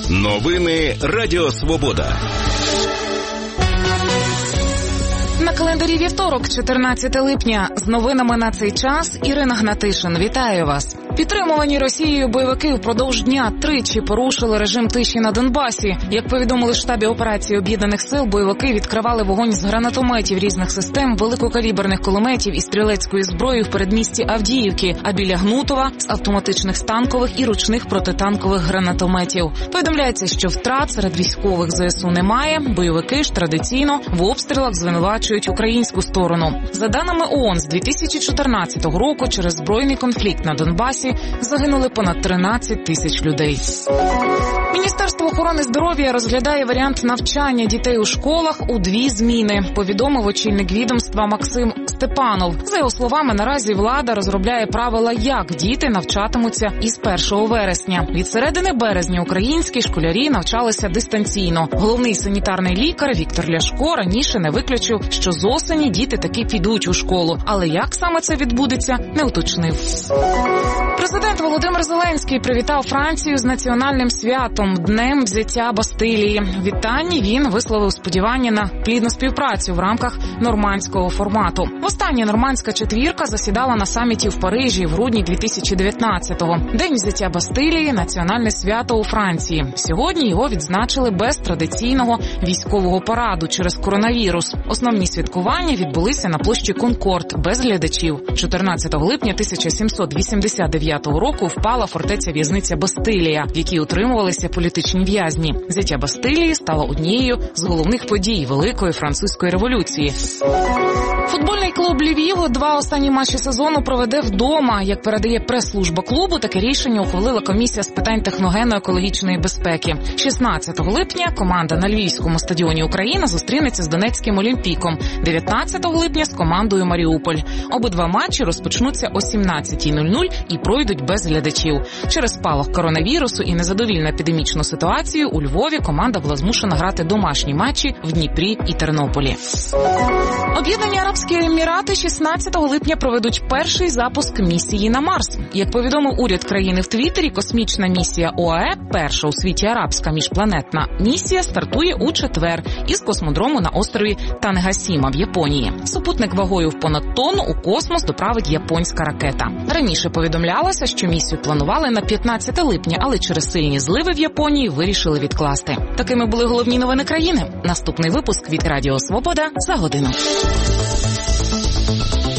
Новини Радіо Свобода. На календарі вівторок, 14 липня. З новинами на цей час Ірина Гнатишин. Вітаю вас. Підтримувані Росією бойовики впродовж дня тричі порушили режим тиші на Донбасі. Як повідомили в штабі операції Об'єднаних сил, бойовики відкривали вогонь з гранатометів різних систем, великокаліберних кулеметів і стрілецької зброї в передмісті Авдіївки, а біля Гнутова – з автоматичних станкових і ручних протитанкових гранатометів. Повідомляється, що втрат серед військових ЗСУ немає. Бойовики ж традиційно в обстрілах звинувачують українську сторону. За даними ООН, з 2014 року через збройний конфлікт на Донбасі загинули понад 13 тисяч людей. Міністерство охорони здоров'я розглядає варіант навчання дітей у школах у 2 зміни, повідомив очільник відомства Максим Степанов. За його словами, наразі влада розробляє правила, як діти навчатимуться із 1 вересня. Від середини березня українські школярі навчалися дистанційно. Головний санітарний лікар Віктор Ляшко раніше не виключив, що з осені діти таки підуть у школу. Але як саме це відбудеться, не уточнив. Президент Володимир Зеленський привітав Францію з національним святом – Днем взяття Бастилії. В вітанні він висловив сподівання на плідну співпрацю в рамках нормандського формату. Востаннє нормандська четвірка засідала на саміті в Парижі в грудні 2019-го. День взяття Бастилії – національне свято у Франції. Сьогодні його відзначили без традиційного військового параду через коронавірус. Основні святкування відбулися на площі Конкорд без глядачів. 14 липня 1789 року впала фортеця-в'язниця Бастилія, в якій утримувалися політичні в'язні. Взяття Бастилії стало однією з головних подій Великої французької революції. Футбольний клуб Львів 2 останні матчі сезону проведе вдома. Як передає прес-служба клубу, таке рішення ухвалила комісія з питань техногенно-екологічної безпеки. 16 липня команда на Львівському стадіоні «Україна» зустрінеться з Донецьким Олімпіком. 19 липня з командою «Маріуполь». Обидва матчі розпочнуться о 17:00 і пройдуть без глядачів. Через спалах коронавірусу і незадовільну епідемічну ситуацію у Львові команда була змушена грати домашні матчі в Дніпрі і Тернополі. Об'єднані Арабські Емірати 16 липня проведуть перший запуск місії на Марс. Як повідомив уряд країни в Твіттері, космічна місія ОАЕ, перша у світі арабська міжпланетна місія, стартує у четвер із космодрому на острові Тангасіма в Японії. Супутник вагою в понад тонну у космос доправить японська ракета. Раніше повідомлялося, що місію планували на 15 липня, але через сильні зливи в Японії вирішили відкласти. Такими були головні новини країни. Наступний випуск від Радіо Свобода за годину.